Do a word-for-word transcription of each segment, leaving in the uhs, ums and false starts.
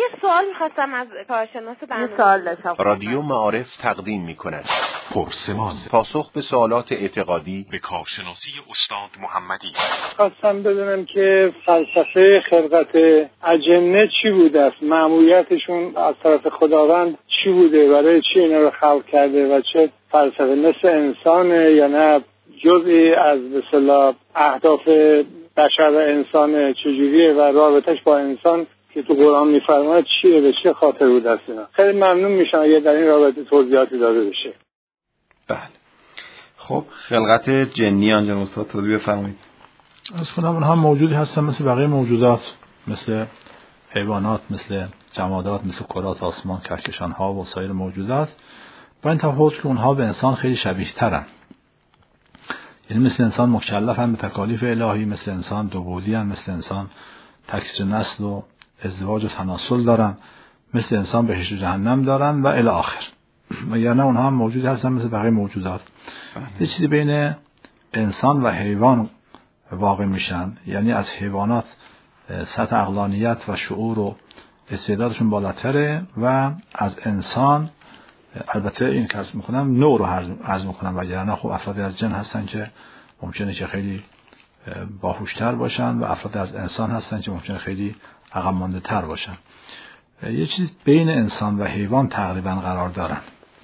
یه سوال می‌خواستم از کارشناس برنامه. سوال داشتم. رادیو معارف تقدیم می‌کند پرسمان، پاسخ به سوالات اعتقادی به کارشناسی استاد محمدی. خواستم بدونم که فلسفه خلقت اجنه چی بوده است؟ مأموریتشون از طرف خداوند چی بوده؟ برای چی اینا رو خلق کرده و چه فلسفه مثل انسانه یا نه جزئی از به اصطلاح اهداف بشر و انسان چجوریه و رابطش با انسان که تو قرآن میفرماید چیه، به چه خاطر بوده است اینا؟ خیلی ممنون میشم اگه در این رابطه توضیحاتی داده بشه. بله. خب خلقت جنی آنجا استاد توضیح بفرمایید. از خودم اونها موجودی هستن مثل بقیه موجودات، مثل حیوانات، مثل جمادات، مثل کرات آسمان، کهکشان ها و سایر موجودات، با این تفاوت که اونها به انسان خیلی شبیه ترن. یعنی مثل انسان مکلفن به تکالیف الهی، مثل انسان دوبودی هستن، مثل انسان تکثیر نسل و ازدواج و تناسل دارن، مثل انسان بهشت و جهنم دارن و الی آخر. یعنی اونها هم موجود هستن مثل بقیه موجودات. یه چیزی بین انسان و حیوان واقع میشن، یعنی از حیوانات سطح عقلانیت و شعور و استعدادشون بالاتره و از انسان البته این کسب میکنم نوع رو عرض میکنم، وگرنه خب افرادی از جن هستن که ممکنه که خیلی باهوشتر باشن و افراد از انسان هستن که ممکنه خیلی عقب مانده تر باشن. یه چیز بین انسان و حیوان تقریبا قرار دارن.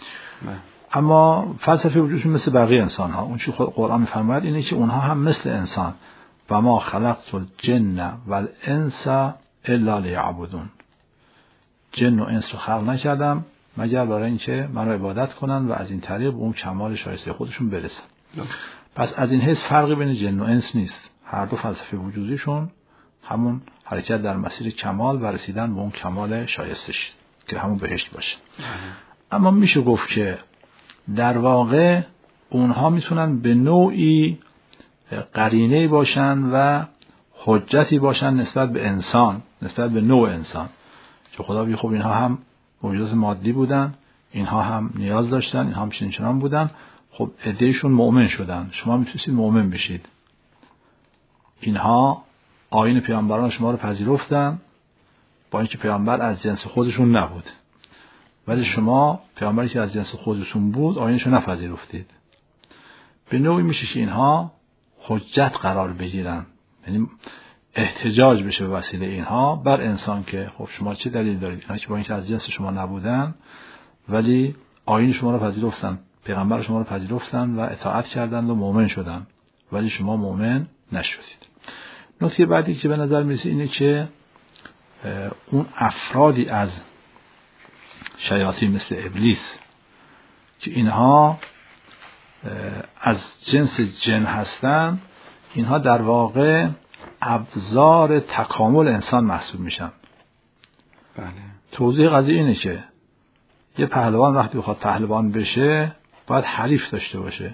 اما فلسفه وجودشون مثل بقیه انسان ها. اون چی قرآن میفرماید اینه که اونها هم مثل انسان و ما خلقت الجن والانس الا لیعبدون. جن و انس رو خلق نکردم مگر برای اینکه من رو عبادت کنن و از این طریق به اون کمال شایسته خودشون برسن. پس از این حیث فرقی بین جن و انس نیست. هر دو فلسفه وجودیشون همون حرکت در مسیر کمال و رسیدن به اون کمال شایستش که همون بهشت باشه. اما میشه گفت که در واقع اونها میتونن به نوعی قرینه‌ای باشن و حجتی باشن نسبت به انسان، نسبت به نوع انسان، که خدا بی خب اینها هم موجودات مادی بودن، اینها هم نیاز داشتن، اینها هم چنین چنان بودن. خب عده‌شون مؤمن شدن، شما میتونید مؤمن بشید. اینها آیین پیامبران شما رو پذیرفتن با اینکه پیامبر از جنس خودشون نبود، ولی شما پیامبری که از جنس خودشون بود آیینشو نپذیرفتید. به نوعی میشه که اینها حجت قرار بگیرن، یعنی احتجاج بشه به وسیله اینها بر انسان که خب شما چه دلیل دارید؟ اینها که با اینکه از جنس شما نبودن ولی آیین شما رو پذیرفتن، پیغمبر شما رو پذیرفتن و اطاعت کردند و مؤمن شدن، ولی شما مؤمن نشدید. نکته بعدی که به نظر میرسه اینه که اون افرادی از شیاطین مثل ابلیس که اینها از جنس جن هستن، اینها در واقع ابزار تکامل انسان محسوب میشن. بله. توضیح قضیه اینه که یه پهلوان وقتی بخواد پهلوان بشه باید حریف داشته باشه.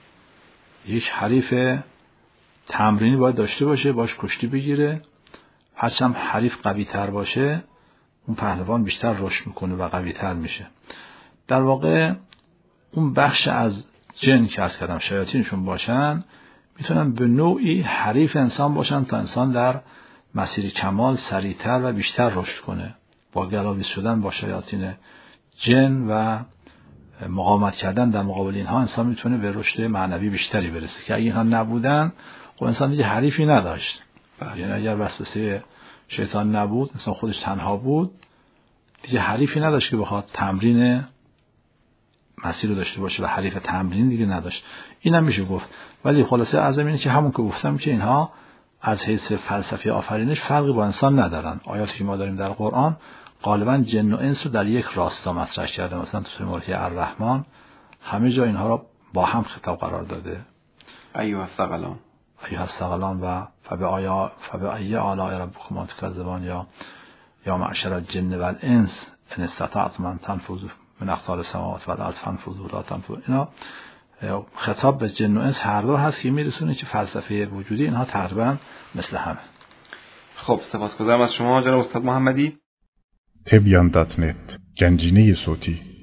یک حریف تمرینی باید داشته باشه، باش کشتی بگیره. هرچند حریف قوی تر باشه اون پهلوان بیشتر رشد میکنه و قوی تر میشه. در واقع اون بخش از جن که از کردم شیاطینشون باشن میتونن به نوعی حریف انسان باشن تا انسان در مسیر کمال سریعتر و بیشتر رشد کنه. با گلاویز شدن با شیاطین جن و مقاومت کردن در مقابل اینها انسان میتونه به رشد معنوی بیشتری برسه که اگه اینها نبودن خب انسان دیگه حریفی نداشت. یعنی اگر وسوسه شیطان نبود، انسان خودش تنها بود، دیگه حریفی نداشت که بخواد تمرین مسیر رو داشته باشه و حریف تمرین دیگه نداشت. اینم میشه گفت. ولی خلاصه عزم اینه که همون که گفتم که اینها از حیث فلسفی آفرینش فرقی با انسان ندارن. آیاتی که ما داریم در قرآن غالبا جن و انس رو در یک راستا مطرح کرده. مثلا تو سوره مارکه الرحمن همه جا اینها رو با هم خطاب قرار داده. ایها الثقلان ایها الثقلان و فبآیا فبأی آلاء ربکما تکذبان یا یا معشر الجن والانس ان استطعتم ان تنفذوا من اقطار السماوات والارض فانفذوا لا تنفذون. اینا خطاب به جن و انس هر دو هست که میرسونه که فلسفه وجودی اینها تقریبا مثل همه. خب سپاسگزارم از شما جناب استاد محمدی. تبیان دات نت گنجینه صوتی